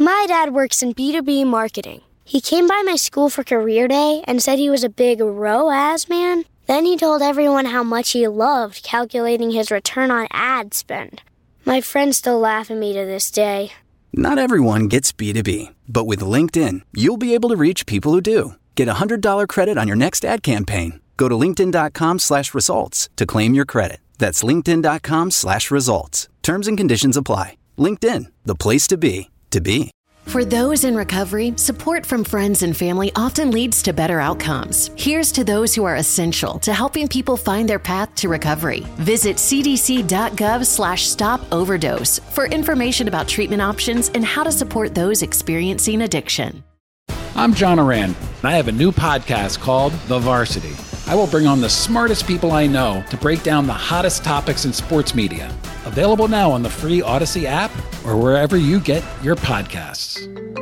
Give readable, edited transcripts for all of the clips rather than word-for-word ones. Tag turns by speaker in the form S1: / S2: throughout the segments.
S1: My dad works in B2B marketing. He came by my school for career day and said he was a big ROAS man. Then he told everyone how much he loved calculating his return on ad spend. My friends still laugh at me to this day.
S2: Not everyone gets B2B, but with LinkedIn, you'll be able to reach people who do. Get a $100 credit on your next ad campaign. Go to linkedin.com/results to claim your credit. That's linkedin.com/results. Terms and conditions apply. LinkedIn, the place to be, to be.
S3: For those in recovery, support from friends and family often leads to better outcomes. Here's to those who are essential to helping people find their path to recovery. Visit cdc.gov/stop-overdose for information about treatment options and how to support those experiencing addiction.
S4: I'm John Oran, and I have a new podcast called The Varsity. I will bring on the smartest people I know to break down the hottest topics in sports media. Available now on the free Odyssey app or wherever you get your podcasts.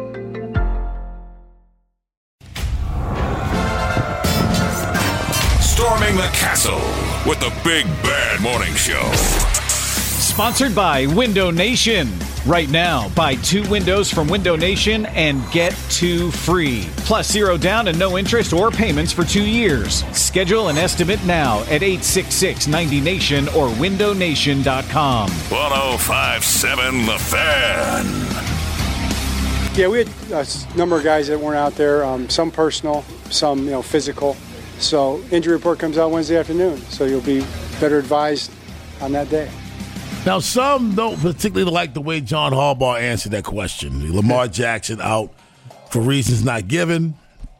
S5: Storming the castle with the Big Bad Morning Show.
S6: Sponsored by Window Nation. Right now, buy 2 windows from Window Nation and get 2 free. Plus 0 down and no interest or payments for 2 years. Schedule an estimate now at 866-90-NATION or windownation.com.
S5: 105.7 The Fan.
S7: Yeah, we had a number of guys that weren't out there, some personal, some physical. So injury report comes out Wednesday afternoon, so you'll be better advised on that day.
S8: Now, some don't particularly like the way John Harbaugh answered that question. Lamar Jackson out for reasons not given.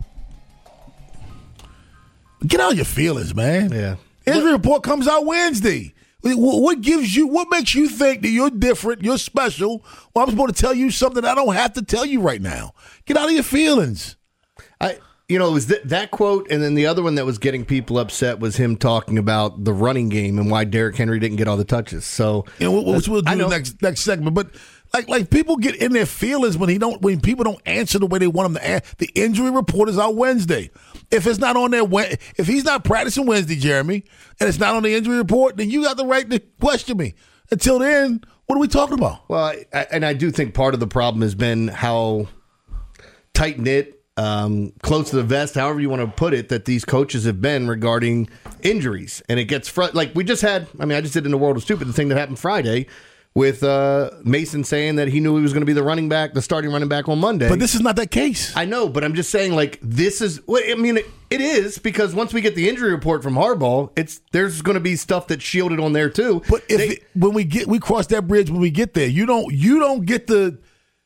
S8: Get out your feelings, man.
S9: Yeah.
S8: Injury report comes out Wednesday. What makes you think that you're different, you're special? Well, I'm supposed to tell you something I don't have to tell you right now. Get out of your feelings.
S9: It was that quote, and then the other one that was getting people upset was him talking about the running game and why Derrick Henry didn't get all the touches. So,
S8: which we'll do the next segment. But like people get in their feelings when people don't answer the way they want them to answer. The injury report is out Wednesday. If it's not on there, if he's not practicing Wednesday, Jeremy, and it's not on the injury report, then you got the right to question me. Until then, what are we talking about?
S9: Well, I do think part of the problem has been how tight knit. Close to the vest, however you want to put it, that these coaches have been regarding injuries. And it gets like we just had, I just did in the World of Stupid, the thing that happened Friday with Mason saying that he knew he was going to be the starting running back on Monday.
S8: But this is not that case.
S9: I know, but I'm just saying, this is, it is, because once we get the injury report from Harbaugh, there's going to be stuff that's shielded on there too.
S8: But when we cross that bridge when we get there, you don't get the,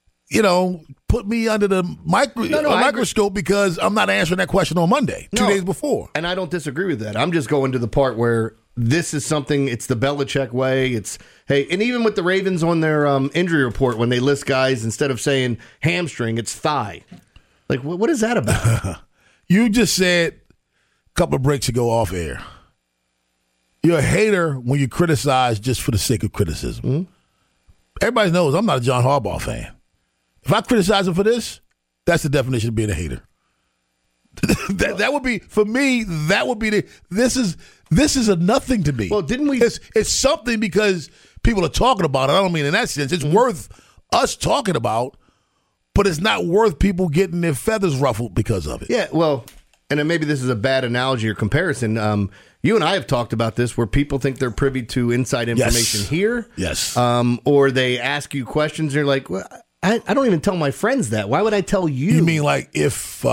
S8: put me under the microscope because I'm not answering that question on Monday, 2 days before.
S9: And I don't disagree with that. I'm just going to the part where this is something, it's the Belichick way. And even with the Ravens on their injury report, when they list guys, instead of saying hamstring, it's thigh. What is that about?
S8: You just said a couple of breaks ago off air, you're a hater when you criticize just for the sake of criticism.
S9: Mm-hmm.
S8: Everybody knows I'm not a John Harbaugh fan. If I criticize him for this, that's the definition of being a hater. that would be, for me, this is a nothing to me.
S9: Well, didn't we?
S8: It's something because people are talking about it. I don't mean in that sense. It's worth us talking about, but it's not worth people getting their feathers ruffled because of it.
S9: Yeah, well, and then maybe this is a bad analogy or comparison. You and I have talked about this where people think they're privy to inside information here.
S8: Yes.
S9: Or they ask you questions and you're like, well, I don't even tell my friends that. Why would I tell you?
S8: You mean like if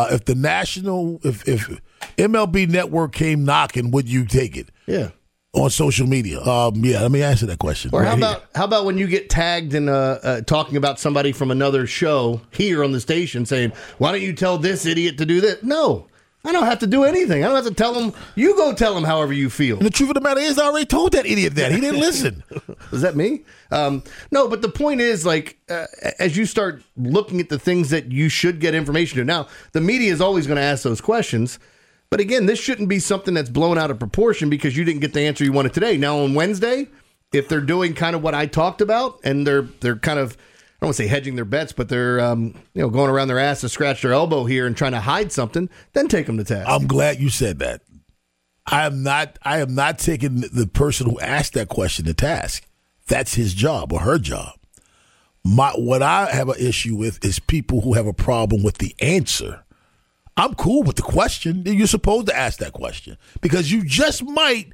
S8: MLB Network came knocking, would you take it?
S9: Yeah.
S8: On social media? Yeah. Let me answer that question.
S9: Or how about when you get tagged in talking about somebody from another show here on the station, saying, "Why don't you tell this idiot to do this?" No. I don't have to do anything. I don't have to tell him. You go tell him however you feel.
S8: And the truth of the matter is, I already told that idiot that. He didn't listen.
S9: Is that me? No, but the point is, as you start looking at the things that you should get information to, now, the media is always going to ask those questions. But again, this shouldn't be something that's blown out of proportion because you didn't get the answer you wanted today. Now, on Wednesday, if they're doing kind of what I talked about and they're kind of, I don't want to say hedging their bets, but they're going around their ass to scratch their elbow here and trying to hide something, then take them to task.
S8: I'm glad you said that. I am not taking the person who asked that question to task. That's his job or her job. What I have an issue with is people who have a problem with the answer. I'm cool with the question. You're supposed to ask that question because you just might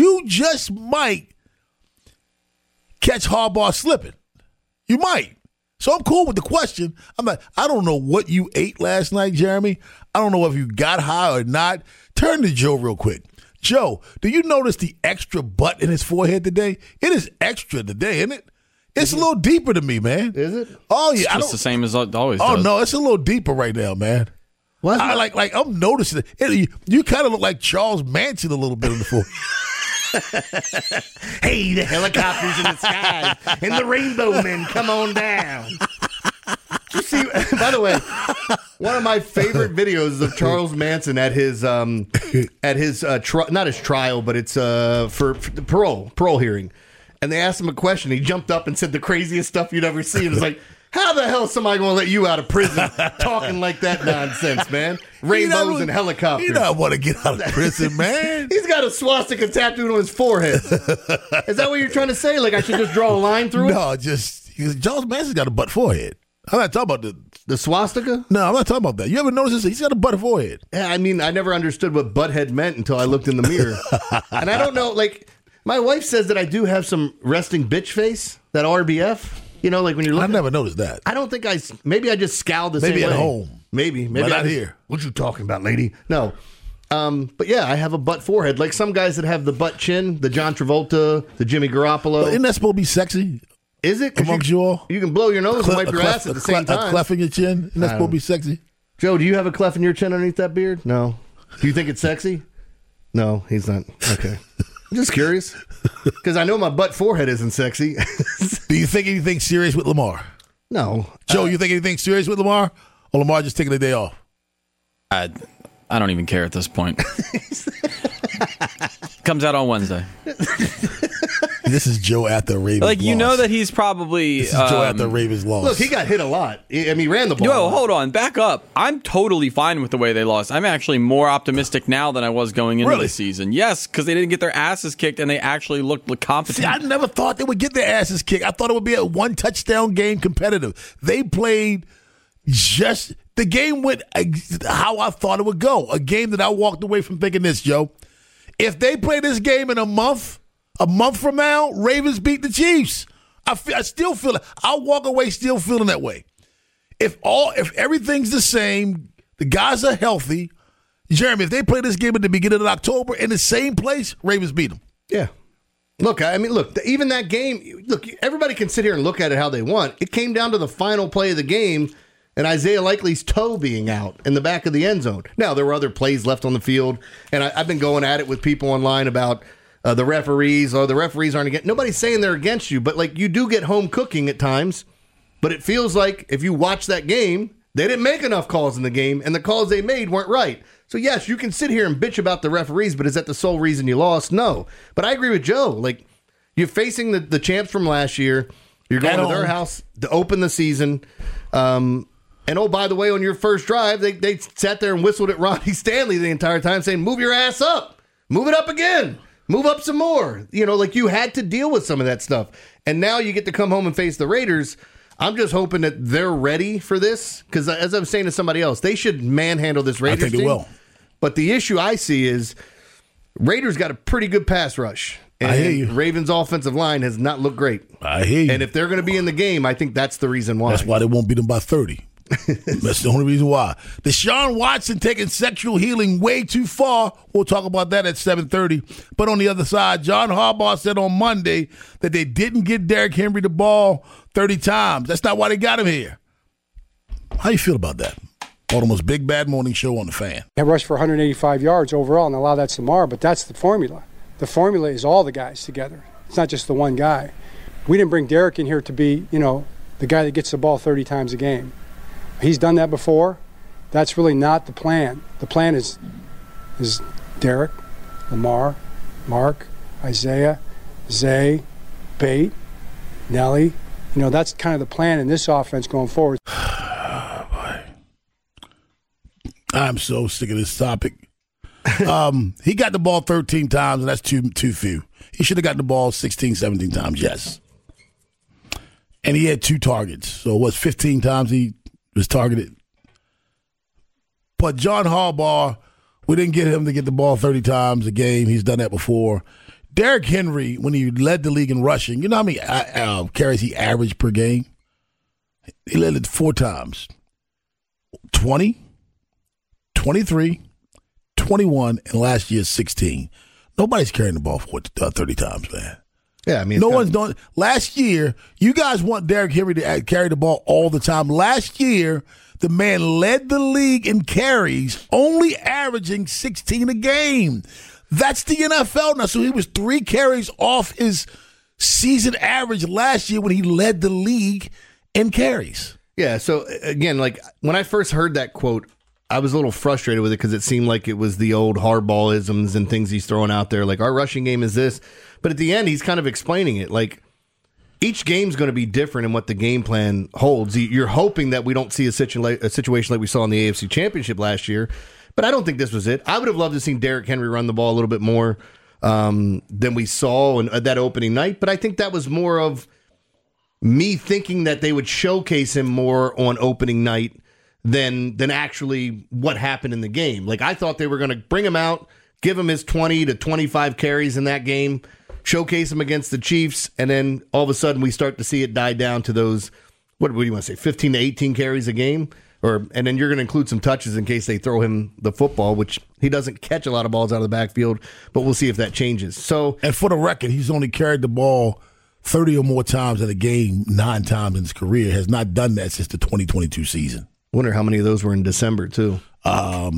S8: catch Harbaugh slipping. You might. So I'm cool with the question. I'm like, I don't know what you ate last night, Jeremy. I don't know if you got high or not. Turn to Joe real quick. Joe, do you notice the extra butt in his forehead today? It is extra today, isn't it? It's a little deeper to me, man.
S9: Is it?
S8: Oh, yeah.
S10: It's just the same as it always
S8: Oh,
S10: does.
S8: no, it's a little deeper right now, man.
S9: What?
S8: I'm noticing it. You kind of look like Charles Manson a little bit in the forehead.
S9: Hey, the helicopters in the sky and the rainbow men, come on down. You see, by the way, one of my favorite videos of Charles Manson at his not his trial, but it's for the parole hearing. And they asked him a question. He jumped up and said the craziest stuff you'd ever see. It was like, how the hell is somebody going to let you out of prison talking like that nonsense, man? Rainbows and helicopters.
S8: You don't want to get out of prison, man.
S9: He's got a swastika tattooed on his forehead. Is that what you're trying to say? Like I should just draw a line through it?
S8: No, Charles Manson's got a butt forehead. I'm not talking about
S9: the swastika?
S8: No, I'm not talking about that. You ever notice this? He's got a butt forehead.
S9: Yeah, I mean, I never understood what butthead meant until I looked in the mirror. And I don't know, like, my wife says that I do have some resting bitch face, that RBF. You know, like when you're looking.
S8: I never noticed that.
S9: I don't think maybe I just scowled the same way.
S8: Maybe at home.
S9: Maybe
S8: not here.
S9: What you talking about, lady? No. But yeah, I have a butt forehead. Like some guys that have the butt chin, the John Travolta, the Jimmy Garoppolo.
S8: But isn't that supposed to be sexy?
S9: Is it?
S8: Amongst you all?
S9: You can blow your nose and wipe your ass at the same time.
S8: A clef in your chin? Isn't that supposed to be sexy?
S9: Joe, do you have a clef in your chin underneath that beard? No. Do you think it's sexy? No, he's not. Okay. I'm just curious. Because I know my butt forehead isn't sexy.
S8: Do you think anything serious with Lamar?
S9: No.
S8: Joe, you think anything serious with Lamar? Or Lamar just taking a day off?
S10: I don't even care at this point. Comes out on Wednesday.
S8: This is Joe at the Ravens.
S10: Like, you know that he's probably...
S8: This is Joe at the Ravens loss.
S9: Look, he got hit a lot. I mean, he ran the ball.
S10: No, hold on. Back up. I'm totally fine with the way they lost. I'm actually more optimistic now than I was going into the season. Yes, because they didn't get their asses kicked and they actually looked competent.
S8: See, I never thought they would get their asses kicked. I thought it would be a one-touchdown game competitive. They played just... The game went how I thought it would go. A game that I walked away from thinking this, Joe. If they play this game in a month from now, Ravens beat the Chiefs. I still feel it. I'll walk away still feeling that way. If everything's the same, the guys are healthy. Jeremy, if they play this game at the beginning of October in the same place, Ravens beat them.
S9: Yeah. Look, I mean, even that game, everybody can sit here and look at it how they want. It came down to the final play of the game and Isaiah Likely's toe being out in the back of the end zone. Now, there were other plays left on the field, and I've been going at it with people online about the referees, or the referees aren't against. Nobody's saying they're against you, but like you do get home cooking at times. But it feels like if you watch that game, they didn't make enough calls in the game, and the calls they made weren't right. So yes, you can sit here and bitch about the referees, but is that the sole reason you lost? No. But I agree with Joe. Like, you're facing the champs from last year. You're going to their house to open the season. And oh, by the way, on your first drive, they sat there and whistled at Ronnie Stanley the entire time saying, move your ass up. Move it up again. Move up some more. You know, like you had to deal with some of that stuff. And now you get to come home and face the Raiders. I'm just hoping that they're ready for this. Because as I was saying to somebody else, they should manhandle this Raiders team.
S8: I think they will.
S9: But the issue I see is Raiders got a pretty good pass rush. And
S8: I hear you.
S9: Ravens' offensive line has not looked great.
S8: I hear you.
S9: And if they're going to be in the game, I think that's the reason why.
S8: That's why they won't beat them by 30. That's the only reason why. Deshaun Watson taking sexual healing way too far. We'll talk about that at 7:30. But on the other side, John Harbaugh said on Monday that they didn't get Derrick Henry the ball 30 times. That's not why they got him here. How you feel about that? Baltimore's Big Bad Morning Show on the Fan.
S7: They rushed for 185 yards overall, and a lot of that's Lamar, but that's the formula. The formula is all the guys together. It's not just the one guy. We didn't bring Derrick in here to be, the guy that gets the ball 30 times a game. He's done that before. That's really not the plan. The plan is Derrick, Lamar, Mark, Isaiah, Zay, Bate, Nelly. That's kind of the plan in this offense going forward.
S8: I'm so sick of this topic. He got the ball 13 times, and that's too few. He should have gotten the ball 16, 17 times, yes. And he had 2 targets. So it was 15 times he was targeted. But John Harbaugh, we didn't get him to get the ball 30 times a game. He's done that before. Derrick Henry, when he led the league in rushing, you know how many carries he averaged per game? He led it 4 times. 20, 23, 21, and last year 16. Nobody's carrying the ball 30 times, man.
S9: Yeah, I mean,
S8: no one's doing. Last year, you guys want Derrick Henry to carry the ball all the time. Last year, the man led the league in carries, only averaging 16 a game. That's the NFL now. So he was 3 carries off his season average last year when he led the league in carries.
S9: Yeah, so again, like when I first heard that quote, I was a little frustrated with it because it seemed like it was the old Harbaugh-isms and things he's throwing out there, like our rushing game is this. But at the end, he's kind of explaining it. Like each game's going to be different in what the game plan holds. You're hoping that we don't see a situation like we saw in the AFC Championship last year, but I don't think this was it. I would have loved to see Derrick Henry run the ball a little bit more than we saw in that opening night, but I think that was more of me thinking that they would showcase him more on opening night than actually what happened in the game. Like I thought they were going to bring him out, give him his 20 to 25 carries in that game, showcase him against the Chiefs, and then all of a sudden we start to see it die down to those, what do you want to say, 15 to 18 carries a game? And then you're going to include some touches in case they throw him the football, which he doesn't catch a lot of balls out of the backfield, but we'll see if that changes. So,
S8: and for the record, he's only carried the ball 30 or more times in a game 9 times in his career. Has not done that since the 2022 season.
S9: Wonder how many of those were in December, too. I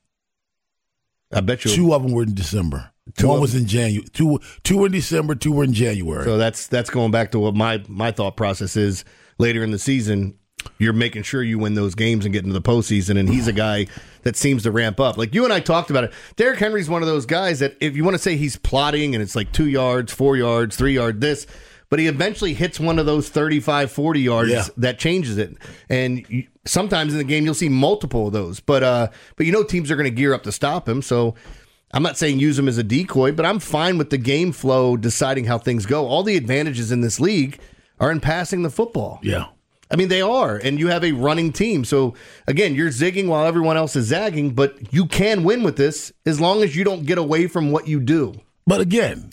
S9: bet you
S8: 2 of them were in December. 1 was in January. 2 were in December, 2 were in January.
S9: So that's going back to what my thought process is. Later in the season, you're making sure you win those games and get into the postseason, and he's a guy that seems to ramp up. Like you and I talked about it. Derrick Henry's one of those guys that if you want to say he's plotting and it's like 2 yards, 4 yards, 3 yards, this, but he eventually hits one of those 35, 40 yards that changes it. And sometimes in the game, you'll see multiple of those. But you know teams are going to gear up to stop him. So I'm not saying use him as a decoy, but I'm fine with the game flow deciding how things go. All the advantages in this league are in passing the football.
S8: Yeah.
S9: I mean, they are. And you have a running team. So, again, you're zigging while everyone else is zagging, but you can win with this as long as you don't get away from what you do.
S8: But again,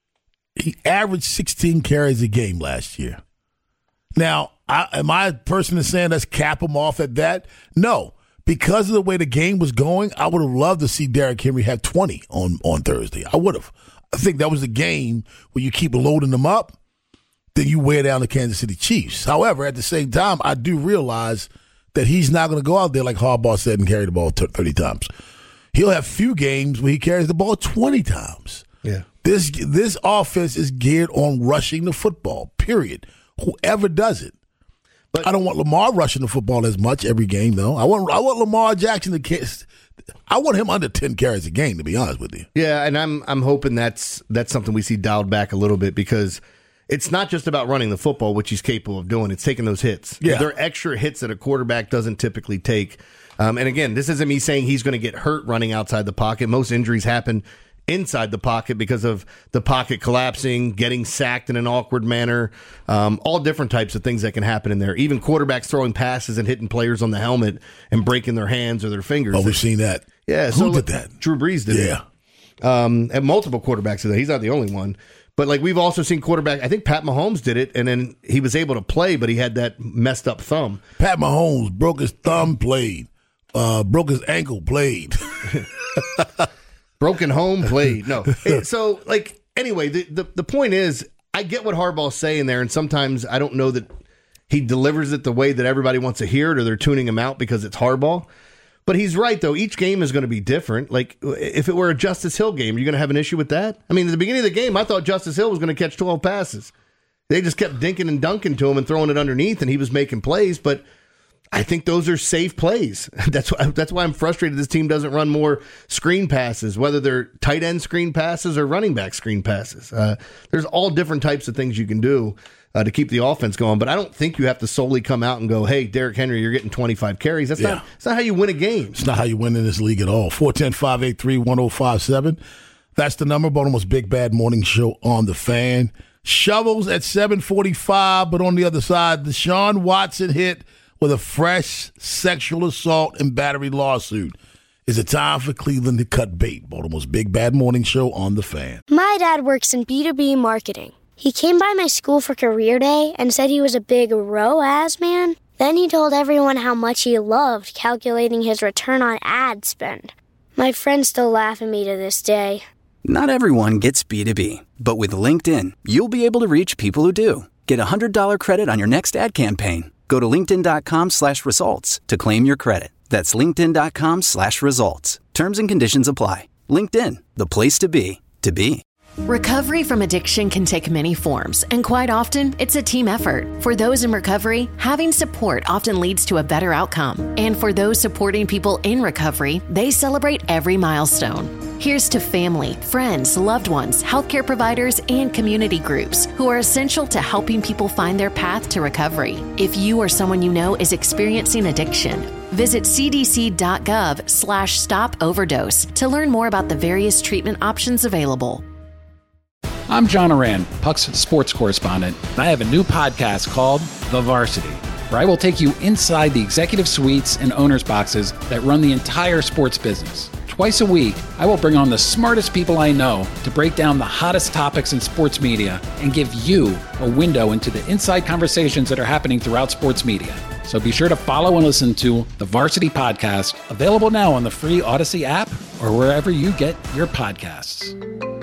S8: he averaged 16 carries a game last year. Now, am I a person that's saying let's cap him off at that? No. Because of the way the game was going, I would have loved to see Derrick Henry have 20 on Thursday. I would have. I think that was a game where you keep loading them up, then you wear down the Kansas City Chiefs. However, at the same time, I do realize that he's not going to go out there like Harbaugh said and carry the ball 30 times. He'll have few games where he carries the ball 20 times.
S9: Yeah.
S8: This offense is geared on rushing the football, period. Whoever does it. But I don't want Lamar rushing the football as much every game, though. I want Lamar Jackson to I want him under 10 carries a game, to be honest with you.
S9: Yeah, and I'm hoping that's something we see dialed back a little bit because it's not just about running the football, which he's capable of doing. It's taking those hits.
S8: Yeah.
S9: There are extra hits that a quarterback doesn't typically take. And again, this isn't me saying he's going to get hurt running outside the pocket. Most injuries happen inside the pocket because of the pocket collapsing, getting sacked in an awkward manner, all different types of things that can happen in there. Even quarterbacks throwing passes and hitting players on the helmet and breaking their hands or their fingers.
S8: Oh, we've seen that.
S9: Yeah.
S8: Who did that?
S9: Drew Brees did it. And multiple quarterbacks did that. He's not the only one. But like we've also seen quarterback, I think Pat Mahomes did it, and then he was able to play, but he had that messed up thumb.
S8: Pat Mahomes broke his thumb, played. Broke his ankle, played.
S9: Broken home, played. No. So, like, anyway, the point is, I get what Harbaugh's saying there, and sometimes I don't know that he delivers it the way that everybody wants to hear it, or they're tuning him out because it's Harbaugh. But he's right, though. Each game is going to be different. Like, if it were a Justice Hill game, are you going to have an issue with that? I mean, at the beginning of the game, I thought Justice Hill was going to catch 12 passes. They just kept dinking and dunking to him and throwing it underneath, and he was making plays, but I think those are safe plays. That's why I'm frustrated this team doesn't run more screen passes, whether they're tight end screen passes or running back screen passes. There's all different types of things you can do to keep the offense going, but I don't think you have to solely come out and go, hey, Derrick Henry, you're getting 25 carries. That's not how you win a game.
S8: It's not how you win in this league at all. 410-583-1057. That's the number. Baltimore's Big Bad Morning Show on the Fan. Shovels at 7:45, but on the other side, Deshaun Watson hit with a fresh sexual assault and battery lawsuit. Is it time for Cleveland to cut bait? Baltimore's Big Bad Morning Show on The Fan.
S1: My dad works in B2B marketing. He came by my school for career day and said he was a big ROAS man. Then he told everyone how much he loved calculating his return on ad spend. My friends still laugh at me to this day.
S2: Not everyone gets B2B, but with LinkedIn, you'll be able to reach people who do. Get a $100 credit on your next ad campaign. Go to linkedin.com/results to claim your credit. That's linkedin.com/results. Terms and conditions apply. LinkedIn, the place to be, to be.
S3: Recovery from addiction can take many forms, and quite often, it's a team effort. For those in recovery, having support often leads to a better outcome. And for those supporting people in recovery, they celebrate every milestone. Here's to family, friends, loved ones, healthcare providers, and community groups who are essential to helping people find their path to recovery. If you or someone you know is experiencing addiction, visit cdc.gov/stop-overdose to learn more about the various treatment options available.
S4: I'm John Oran, Puck's sports correspondent, and I have a new podcast called The Varsity, where I will take you inside the executive suites and owners' boxes that run the entire sports business. Twice a week, I will bring on the smartest people I know to break down the hottest topics in sports media and give you a window into the inside conversations that are happening throughout sports media. So be sure to follow and listen to The Varsity Podcast, available now on the free Odyssey app or wherever you get your podcasts.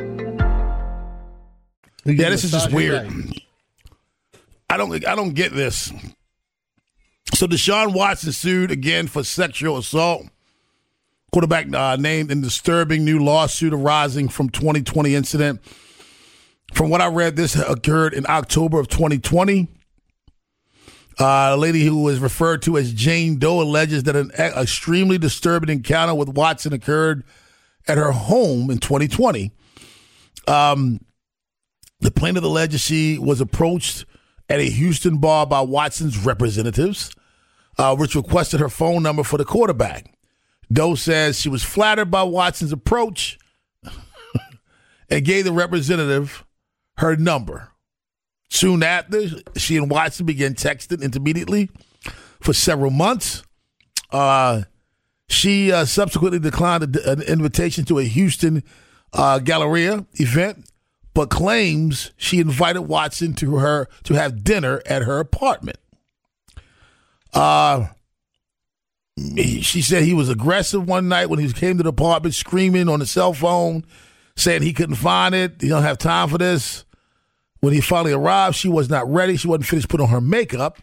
S8: Yeah, this is just weird. I don't get this. So Deshaun Watson sued again for sexual assault. Quarterback named in disturbing new lawsuit arising from 2020 incident. From what I read, this occurred in October of 2020. A lady who was referred to as Jane Doe alleges that an extremely disturbing encounter with Watson occurred at her home in 2020. The plaintiff alleges she was approached at a Houston bar by Watson's representatives, which requested her phone number for the quarterback. Doe says she was flattered by Watson's approach and gave the representative her number. Soon after, she and Watson began texting intermittently for several months. She subsequently declined an invitation to a Houston Galleria event, but claims she invited Watson to have dinner at her apartment. She said he was aggressive one night when he came to the apartment, screaming on the cell phone, saying he couldn't find it. He don't have time for this. When he finally arrived, she was not ready. She wasn't finished putting on her makeup.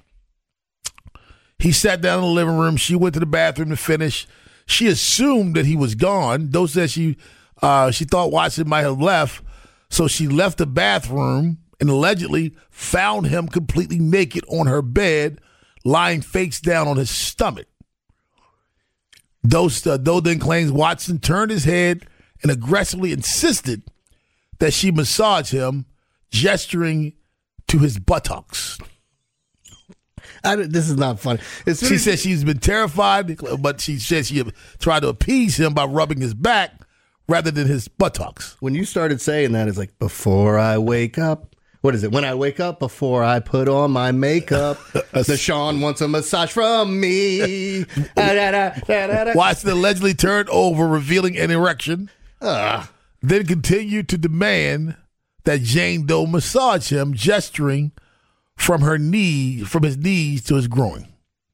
S8: He sat down in the living room. She went to the bathroom to finish. She assumed that he was gone. Doe said she thought Watson might have left. So she left the bathroom and allegedly found him completely naked on her bed, lying face down on his stomach. Doe then claims Watson turned his head and aggressively insisted that she massage him, gesturing to his buttocks.
S9: This is not funny.
S8: She said she's been terrified, but she said she tried to appease him by rubbing his back rather than his buttocks.
S9: When you started saying that, it's like, before I wake up. What is it? When I wake up, before I put on my makeup, Deshaun wants a massage from me.
S8: Watson allegedly turned over, revealing an erection. Then continued to demand that Jane Doe massage him, gesturing from his knees to his groin.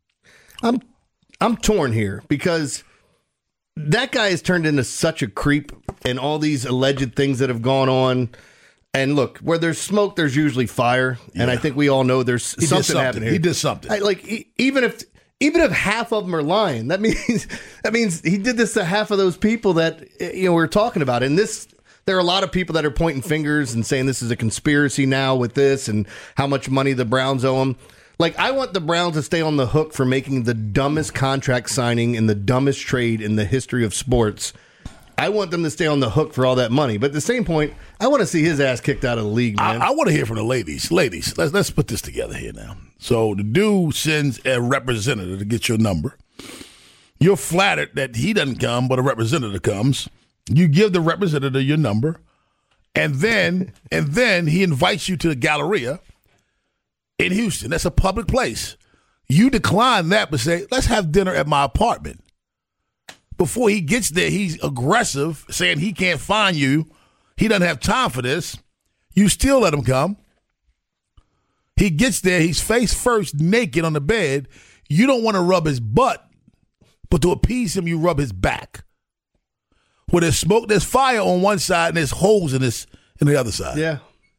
S9: I'm torn here because that guy has turned into such a creep, and all these alleged things that have gone on. And look, where there's smoke, there's usually fire. Yeah. And I think we all know there's something happening here.
S8: He did something.
S9: Even if half of them are lying, that means he did this to half of those people that we're talking about. And there are a lot of people that are pointing fingers and saying this is a conspiracy now with this and how much money the Browns owe him. Like, I want the Browns to stay on the hook for making the dumbest contract signing and the dumbest trade in the history of sports. I want them to stay on the hook for all that money. But at the same point, I want to see his ass kicked out of the league, man.
S8: I want to hear from the ladies. Ladies, let's put this together here now. So the dude sends a representative to get your number. You're flattered that he doesn't come, but a representative comes. You give the representative your number, And then he invites you to the Galleria in Houston. That's a public place. You decline that, but say, let's have dinner at my apartment. Before he gets there, he's aggressive, saying he can't find you. He doesn't have time for this. You still let him come. He gets there. He's face first, naked on the bed. You don't want to rub his butt, but to appease him, you rub his back. Where there's smoke, there's fire on one side, and there's holes in the other side.
S9: Yeah.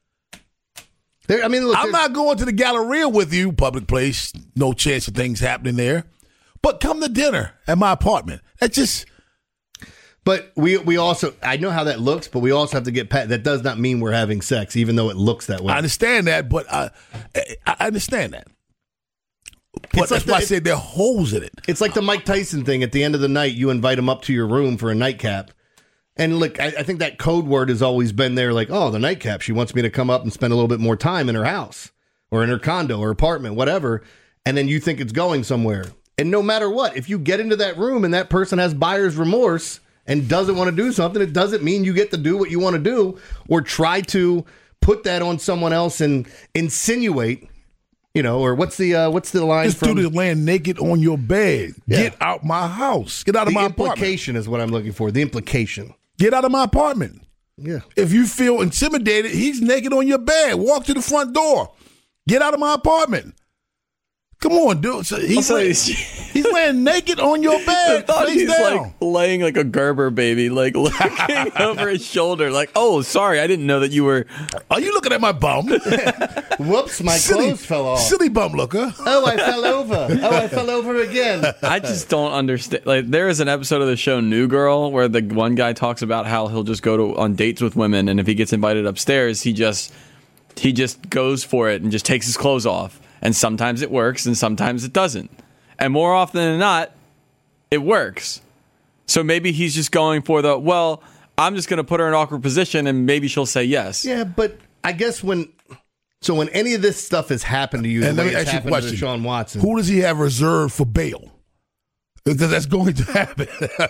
S9: Look,
S8: I'm not going to the Galleria with you, public place. No chance of things happening there. But come to dinner at my apartment. That's just.
S9: But we also, I know how that looks, but we also have to get past. That does not mean we're having sex, even though it looks that way.
S8: I understand that, but I understand that. But that's why I said there are holes in it.
S9: It's like the Mike Tyson thing. At the end of the night, you invite him up to your room for a nightcap. And look, I think that code word has always been there, like, oh, the nightcap. She wants me to come up and spend a little bit more time in her house or in her condo or apartment, whatever. And then you think it's going somewhere. And no matter what, if you get into that room and that person has buyer's remorse and doesn't want to do something, it doesn't mean you get to do what you want to do or try to put that on someone else and insinuate, or what's the line
S8: this
S9: from?
S8: This dude is laying naked on your bed. Yeah. Get out my house. Get out of my apartment.
S9: The implication is what I'm looking for. The implication.
S8: Get out of my apartment.
S9: Yeah.
S8: If you feel intimidated, he's naked on your bed. Walk to the front door. Get out of my apartment. Come on, dude. So he's laying naked on your bed.
S10: He's
S8: down.
S9: Oh.
S10: like laying like a Gerber baby, like looking over his shoulder, like, oh, sorry, I didn't know that you were.
S8: Are you looking at my bum?
S9: Whoops, my clothes fell off.
S8: Silly bum looker.
S9: Oh, I fell over. Oh, I fell over again.
S10: I just don't understand. Like, there is an episode of the show New Girl where the one guy talks about how he'll just go on dates with women, and if he gets invited upstairs, he just goes for it and just takes his clothes off. And sometimes it works, and sometimes it doesn't. And more often than not, it works. So maybe he's just going for I'm just going to put her in an awkward position, and maybe she'll say yes.
S9: Yeah, but I guess when any of this stuff has happened to you,
S8: and let me ask you a question,
S9: to Deshaun Watson,
S8: who does he have reserved for bail? Because that's going to happen.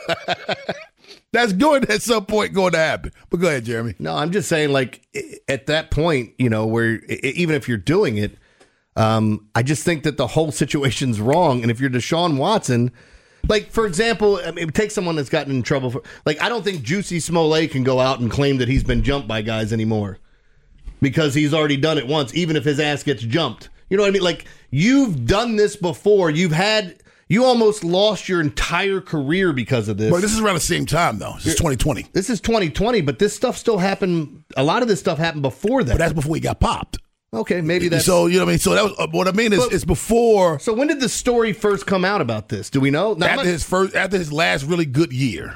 S8: That's going at some point going to happen. But go ahead, Jeremy.
S9: No, I'm just saying, like, at that point, where even if you're doing it, I just think that the whole situation's wrong. And if you're Deshaun Watson, like, for example, take someone that's gotten in trouble for, like, I don't think Juicy Smollett can go out and claim that he's been jumped by guys anymore because he's already done it once, even if his ass gets jumped. You know what I mean? Like, you've done this before. You almost lost your entire career because of this.
S8: But this is around the same time, though. This is 2020.
S9: This is 2020, but this stuff still happened. A lot of this stuff happened before that.
S8: But that's before he got popped.
S9: Okay, maybe that's...
S8: So, you know what I mean? So that was what I mean is it's before...
S9: So when did the story first come out about this? Do we know? Now,
S8: after his last really good year.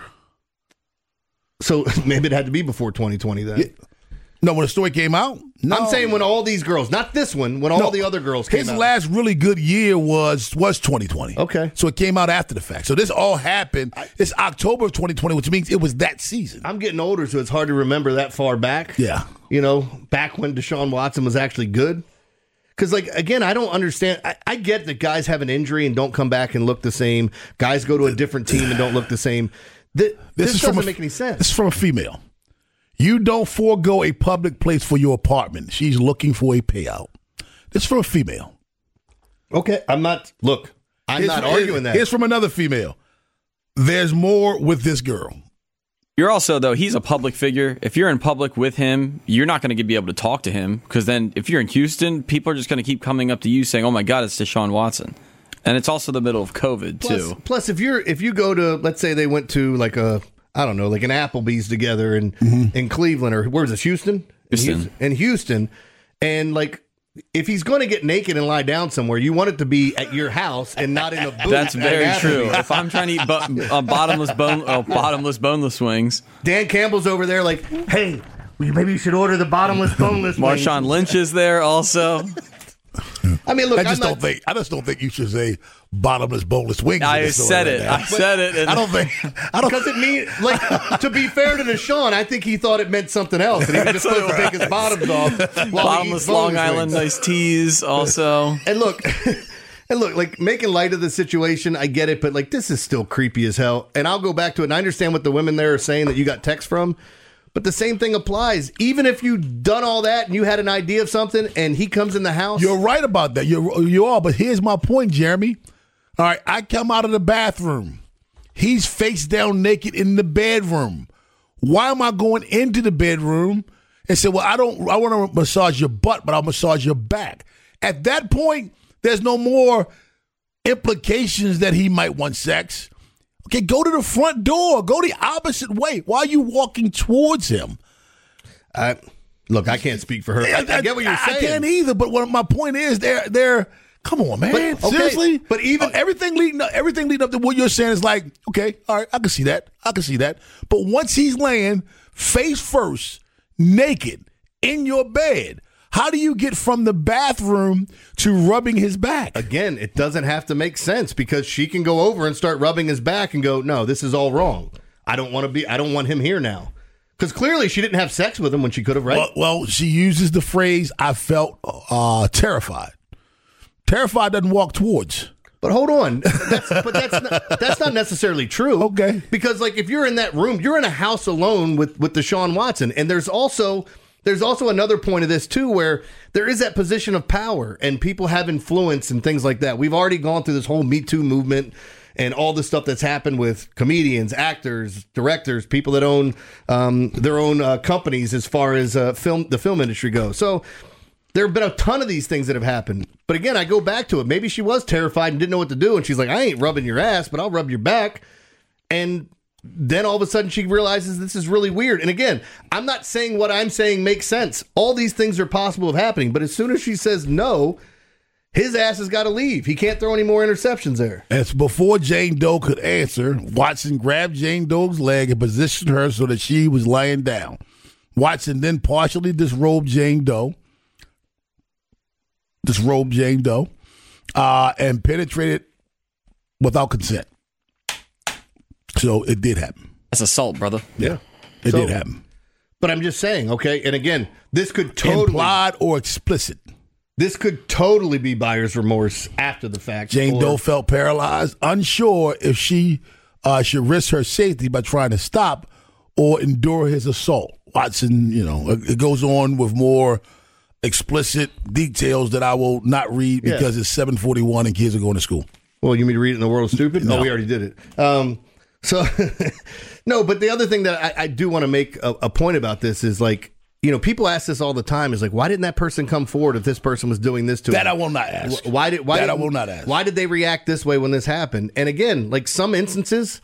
S9: So maybe it had to be before 2020 then. Yeah.
S8: No, when the story came out? No.
S9: I'm saying when all these girls, not this one, when all the other girls came out.
S8: His last really good year was 2020.
S9: Okay.
S8: So it came out after the fact. So this all happened. It's October of 2020, which means it was that season.
S9: I'm getting older, so it's hard to remember that far back.
S8: Yeah.
S9: Back when Deshaun Watson was actually good. Because, like, again, I don't understand. I get that guys have an injury and don't come back and look the same. Guys go to a different team and don't look the same. This doesn't make any sense.
S8: This is from a female. You don't forego a public place for your apartment. She's looking for a payout. This is from a female.
S9: Okay, I'm not arguing that.
S8: Here's from another female. There's more with this girl.
S10: You're also, though, he's a public figure. If you're in public with him, you're not going to be able to talk to him because then if you're in Houston, people are just going to keep coming up to you saying, oh, my God, it's Deshaun Watson. And it's also the middle of COVID, too.
S9: Plus, if you go to, let's say they went to like an Applebee's together in Cleveland, or where's this, Houston? In Houston. And like, if he's going to get naked and lie down somewhere, you want it to be at your house and not in a booth.
S10: That's very true. If I'm trying to eat bottomless boneless wings.
S9: Dan Campbell's over there like, hey, maybe you should order the bottomless boneless wings.
S10: Marshawn Lynch is there also.
S9: I mean, look,
S8: I just don't think you should say bottomless boneless wings.
S10: I said it.
S8: And I don't think.
S9: Because it means, like, to be fair to Deshaun, I think he thought it meant something else, and he was just supposed to take his bottoms off.
S10: Bottomless Long Island iced teas, also.
S9: And look, like, making light of the situation, I get it, but like, this is still creepy as hell. And I'll go back to it, and I understand what the women there are saying that you got text from. But the same thing applies. Even if you've done all that and you had an idea of something and he comes in the house.
S8: You're right about that. You are. But here's my point, Jeremy. All right, I come out of the bathroom. He's face down naked in the bedroom. Why am I going into the bedroom and say, well, I want to massage your butt, but I'll massage your back? At that point, there's no more implications that he might want sex. Okay, go to the front door. Go the opposite way. Why are you walking towards him?
S9: Look, I can't speak for her. I get what you're saying.
S8: I can't either. But what my point is, they're come on, man.
S9: But, okay,
S8: seriously.
S9: But even
S8: everything leading up to what you're saying is like, okay, all right, I can see that. But once he's laying face first, naked in your bed, how do you get from the bathroom to rubbing his back?
S9: Again, it doesn't have to make sense because she can go over and start rubbing his back and go, no, this is all wrong. I don't want him here now. Because clearly she didn't have sex with him when she could have, right?
S8: Well, she uses the phrase, I felt terrified. Terrified doesn't walk towards.
S9: But hold on. That's not necessarily true.
S8: Okay.
S9: Because, like, if you're in that room, you're in a house alone with Deshaun Watson. And there's also another point of this, too, where there is that position of power and people have influence and things like that. We've already gone through this whole Me Too movement and all the stuff that's happened with comedians, actors, directors, people that own their own companies as far as the film industry goes. So there have been a ton of these things that have happened. But again, I go back to it. Maybe she was terrified and didn't know what to do. And she's like, I ain't rubbing your ass, but I'll rub your back. And then all of a sudden she realizes this is really weird. And again, I'm not saying what I'm saying makes sense. All these things are possible of happening. But as soon as she says no, his ass has got to leave. He can't throw any more interceptions there.
S8: As before Jane Doe could answer, Watson grabbed Jane Doe's leg and positioned her so that she was lying down. Watson then partially disrobed Jane Doe, and penetrated without consent. So it did happen.
S10: That's assault, brother.
S8: Yeah, it did happen.
S9: But I'm just saying, okay, and again, this could totally...
S8: implied or explicit.
S9: This could totally be buyer's remorse after the fact.
S8: Jane Doe felt paralyzed, unsure if she should risk her safety by trying to stop or endure his assault. Watson, it goes on with more explicit details that I will not read because it's 7:41 and kids are going to school.
S9: Well, you mean to read it in The World of Stupid? No, we already did it. So, no, but the other thing that I do want to make a point about this is, like, people ask this all the time, is like, why didn't that person come forward if this person was doing this to him?
S8: That I will not ask.
S9: I will not ask. Why did they react this way when this happened? And again, like, some instances,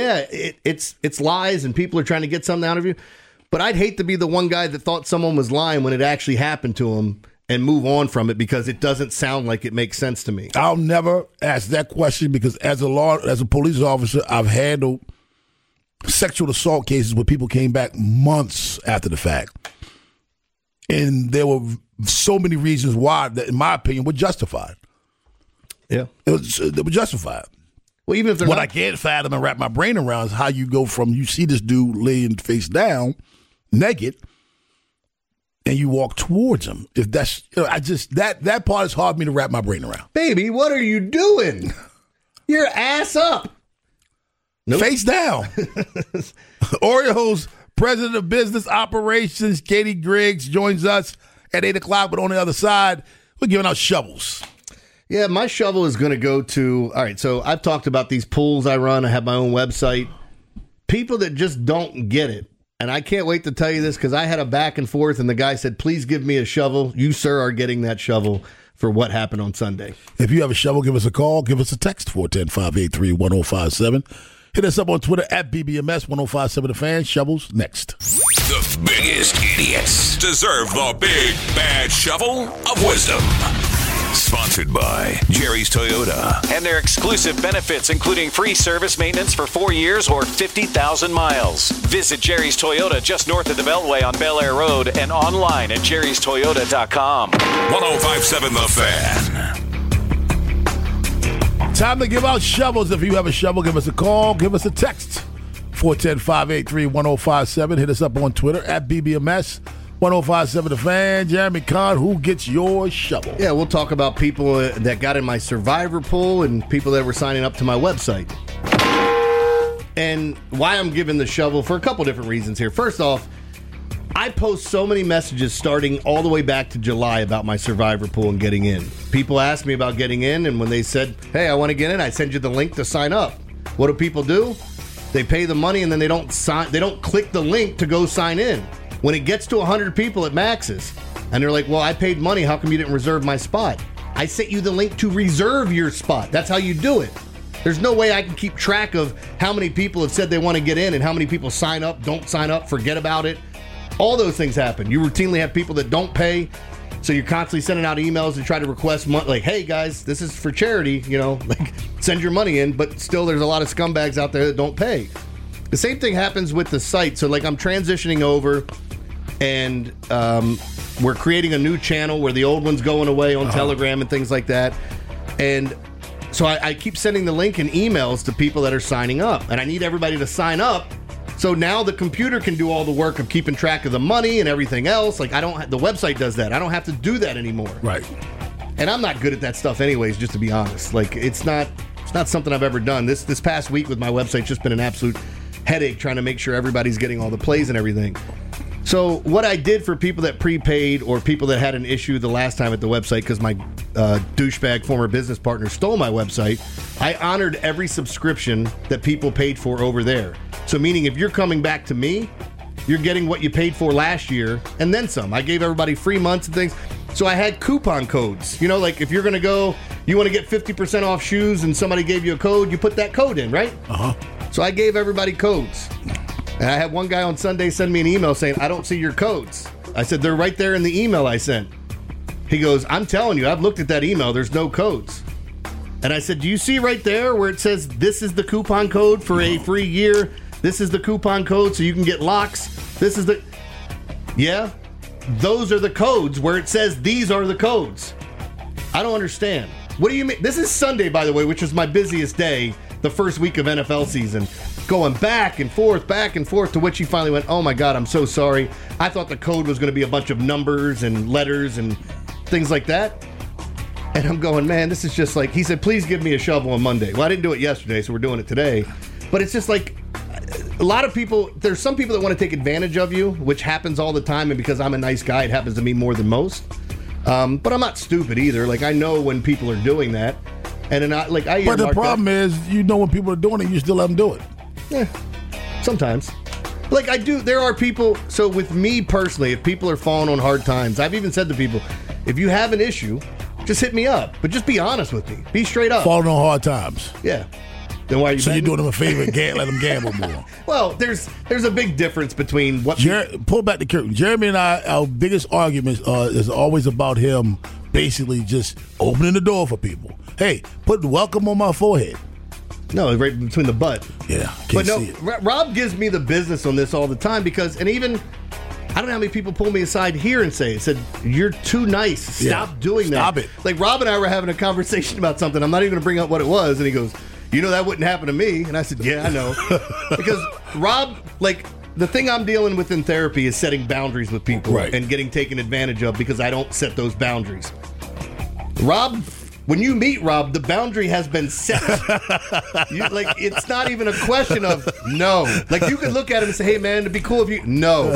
S9: it's lies and people are trying to get something out of you. But I'd hate to be the one guy that thought someone was lying when it actually happened to him and move on from it because it doesn't sound like it makes sense to me.
S8: I'll never ask that question because as a police officer, I've handled sexual assault cases where people came back months after the fact. And there were so many reasons why that, in my opinion, were justified.
S9: Yeah.
S8: They were justified.
S9: Well, even if
S8: what I can't fathom and wrap my brain around is how you go from, you see this dude laying face down, naked, and you walk towards him. If that's, that part is hard for me to wrap my brain around.
S9: Baby, what are you doing? Your ass up.
S8: Nope. Face down. Orioles president of business operations, Katie Griggs, joins us at 8 o'clock, but on the other side, we're giving out shovels.
S9: Yeah, my shovel is going to go to, all right, so I've talked about these pools I run. I have my own website. People that just don't get it. And I can't wait to tell you this because I had a back and forth and the guy said, please give me a shovel. You, sir, are getting that shovel for what happened on Sunday.
S8: If you have a shovel, give us a call. Give us a text, 410-583-1057. Hit us up on Twitter at BBMS1057 The Fan. Shovels next.
S5: The biggest idiots deserve the big bad shovel of wisdom. Sponsored by Jerry's Toyota.
S6: And their exclusive benefits, including free service maintenance for 4 years or 50,000 miles. Visit Jerry's Toyota just north of the Beltway on Bel Air Road and online at jerrystoyota.com.
S5: 1057 The Fan.
S8: Time to give out shovels. If you have a shovel, give us a call. Give us a text. 410-583-1057. Hit us up on Twitter at BBMS1057 The Fan. Jeremy Conn, who gets your shovel?
S9: Yeah, we'll talk about people that got in my Survivor pool and people that were signing up to my website. And why I'm giving the shovel for a couple different reasons here. First off, I post so many messages starting all the way back to July about my Survivor pool and getting in. People ask me about getting in, and when they said, hey, I want to get in, I send you the link to sign up. What do people do? They pay the money, and then they don't click the link to go sign in. When it gets to 100 people, it maxes. And they're like, well, I paid money. How come you didn't reserve my spot? I sent you the link to reserve your spot. That's how you do it. There's no way I can keep track of how many people have said they want to get in and how many people sign up, don't sign up, forget about it. All those things happen. You routinely have people that don't pay, so you're constantly sending out emails to try to request money. Like, hey, guys, this is for charity, like send your money in, but still there's a lot of scumbags out there that don't pay. The same thing happens with the site. So, like, I'm transitioning over, and we're creating a new channel where the old one's going away on Telegram and things like that. And so I keep sending the link and emails to people that are signing up, and I need everybody to sign up. So now the computer can do all the work of keeping track of the money and everything else. Like, the website does that. I don't have to do that anymore.
S8: Right.
S9: And I'm not good at that stuff anyways, just to be honest. Like, it's not something I've ever done. This past week with my website just been an absolute headache trying to make sure everybody's getting all the plays and everything. So what I did for people that prepaid or people that had an issue the last time at the website because my douchebag former business partner stole my website, I honored every subscription that people paid for over there. So meaning if you're coming back to me, you're getting what you paid for last year and then some. I gave everybody free months and things. So I had coupon codes. Like if you're going to go, you want to get 50% off shoes and somebody gave you a code, you put that code in, right? So I gave everybody codes. And I had one guy on Sunday send me an email saying, I don't see your codes. I said, they're right there in the email I sent. He goes, I'm telling you, I've looked at that email. There's no codes. And I said, do you see right there where it says this is the coupon code for a free year? This is the coupon code so you can get locks. This is the... Yeah, those are the codes where it says these are the codes. I don't understand. What do you mean? This is Sunday, by the way, which is my busiest day, the first week of NFL season. Going back and forth, to which he finally went, oh my God, I'm so sorry. I thought the code was going to be a bunch of numbers and letters and things like that. And I'm going, man, this is just like, he said, please give me a shovel on Monday. Well, I didn't do it yesterday, so we're doing it today. But it's just like, a lot of people, there's some people that want to take advantage of you, which happens all the time. And because I'm a nice guy, it happens to me more than most. But I'm not stupid either. Like, I know when people are doing that. And then but the problem is, when people are doing it, you still let them do it. Yeah, sometimes. Like I do, there are people, so with me personally, if people are falling on hard times, I've even said to people, if you have an issue, just hit me up. But just be honest with me. Be straight up.
S8: Falling on hard times.
S9: Yeah. Then why are you
S8: So you're doing them a favor and let them gamble more.
S9: Well, there's a big difference between what...
S8: pull back the curtain. Jeremy and I, our biggest argument is always about him basically just opening the door for people. Hey, put welcome on my forehead.
S9: No, right between the butt.
S8: Yeah,
S9: but no, Rob gives me the business on this all the time because, and even, I don't know how many people pull me aside here and said, you're too nice. Stop doing that.
S8: Stop it.
S9: Like Rob and I were having a conversation about something. I'm not even going to bring up what it was. And he goes, that wouldn't happen to me. And I said, yeah, I know. Because Rob, like, the thing I'm dealing with in therapy is setting boundaries with people and getting taken advantage of because I don't set those boundaries. Rob... When you meet Rob, the boundary has been set. It's not even a question of no. Like, you could look at him and say, hey, man, it'd be cool if you... No.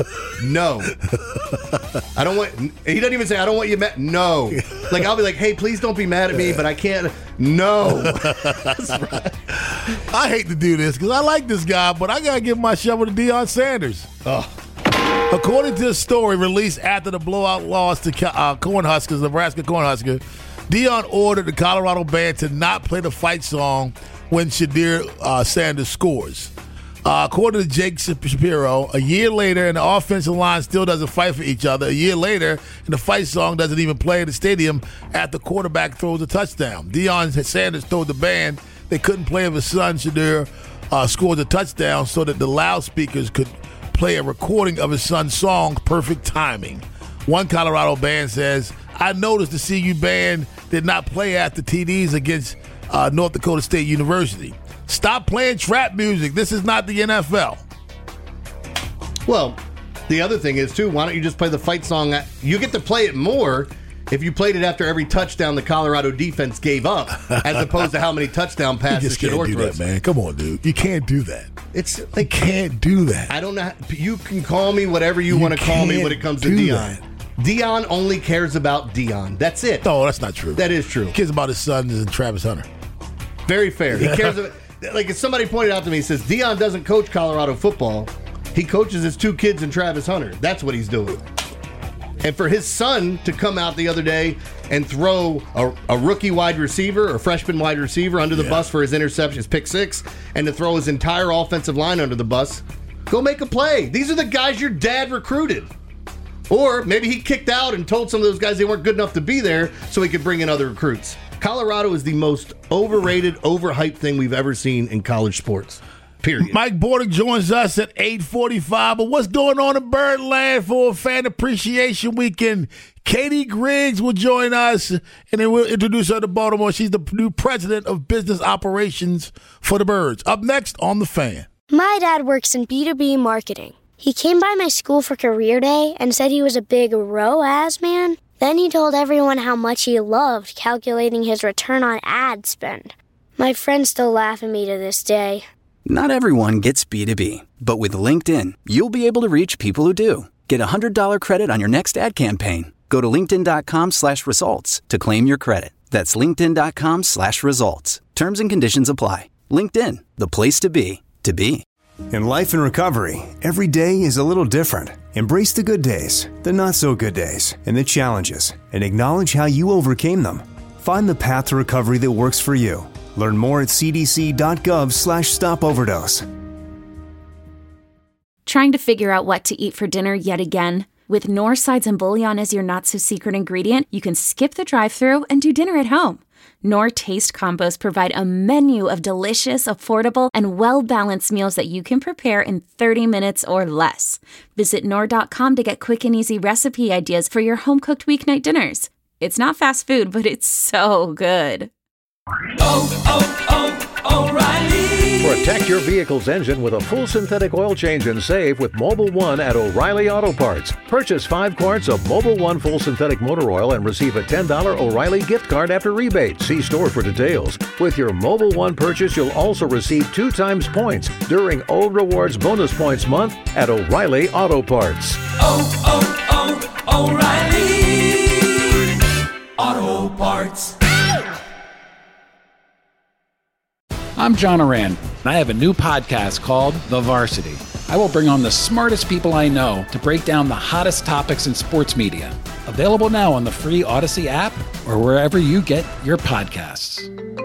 S9: I don't want... He doesn't even say, I don't want you mad. No. Like, I'll be like, hey, please don't be mad at me, but I can't... No. That's right.
S8: I hate to do this because I like this guy, but I got to give my shovel to Deion Sanders.
S9: Oh.
S8: According to a story released after the blowout loss to Cornhuskers, Nebraska Cornhuskers, Deion ordered the Colorado band to not play the fight song when Shadir Sanders scores. According to Jake Shapiro, a year later, and the offensive line still doesn't fight for each other. A year later, and the fight song doesn't even play in the stadium after the quarterback throws a touchdown. Deion Sanders told the band they couldn't play if his son Shadir scores a touchdown so that the loudspeakers could play a recording of his son's song, Perfect Timing. One Colorado band says, I noticed the CU band did not play after TDs against North Dakota State University. Stop playing trap music. This is not the NFL.
S9: Well, the other thing is, too, why don't you just play the fight song? You get to play it more if you played it after every touchdown the Colorado defense gave up, as opposed to how many touchdown passes
S8: Shador throws. You just can't do that, man. Come on, dude. You can't do that.
S9: It's
S8: You
S9: like
S8: can't do that.
S9: I don't know. You can call me whatever you want to call me when it comes to Deion. Deion only cares about Deion. That's it.
S8: No, that's not true.
S9: That is true.
S8: He cares about his son and Travis Hunter.
S9: Very fair. He cares about, like if somebody pointed out to me, he says Deion doesn't coach Colorado football. He coaches his 2 kids and Travis Hunter. That's what he's doing. And for his son to come out the other day and throw a rookie wide receiver or freshman wide receiver under the bus for his interception, his pick 6, and to throw his entire offensive line under the bus, go make a play. These are the guys your dad recruited. Or maybe he kicked out and told some of those guys they weren't good enough to be there so he could bring in other recruits. Colorado is the most overrated, overhyped thing we've ever seen in college sports. Period.
S8: Mike Bordick joins us at 8:45. But what's going on in Birdland for Fan Appreciation Weekend? Katie Griggs will join us, and then we'll introduce her to Baltimore. She's the new president of business operations for the Birds. Up next on The Fan.
S1: My dad works in B2B marketing. He came by my school for career day and said he was a big ROAS man. Then he told everyone how much he loved calculating his return on ad spend. My friends still laugh at me to this day.
S2: Not everyone gets B2B, but with LinkedIn, you'll be able to reach people who do. Get a $100 credit on your next ad campaign. Go to linkedin.com/results to claim your credit. That's linkedin.com/results. Terms and conditions apply. LinkedIn, the place to be, to be.
S11: In life and recovery, every day is a little different. Embrace the good days, the not so good days, and the challenges, and acknowledge how you overcame them. Find the path to recovery that works for you. Learn more at cdc.gov/stopoverdose.
S12: Trying to figure out what to eat for dinner yet again? With Knorr sides and bouillon as your not-so-secret ingredient, you can skip the drive-thru and do dinner at home. Knorr Taste Combos provide a menu of delicious, affordable, and well-balanced meals that you can prepare in 30 minutes or less. Visit Knorr.com to get quick and easy recipe ideas for your home-cooked weeknight dinners. It's not fast food, but it's so good.
S13: O'Reilly. Protect your vehicle's engine with a full synthetic oil change and save with Mobil 1 at O'Reilly Auto Parts. Purchase 5 quarts of Mobil 1 full synthetic motor oil and receive a $10 O'Reilly gift card after rebate. See store for details. With your Mobil 1 purchase, you'll also receive 2 times points during Old Rewards Bonus Points Month at O'Reilly Auto Parts.
S14: O'Reilly Auto Parts.
S4: I'm John Oran, and I have a new podcast called The Varsity. I will bring on the smartest people I know to break down the hottest topics in sports media. Available now on the free Odyssey app or wherever you get your podcasts.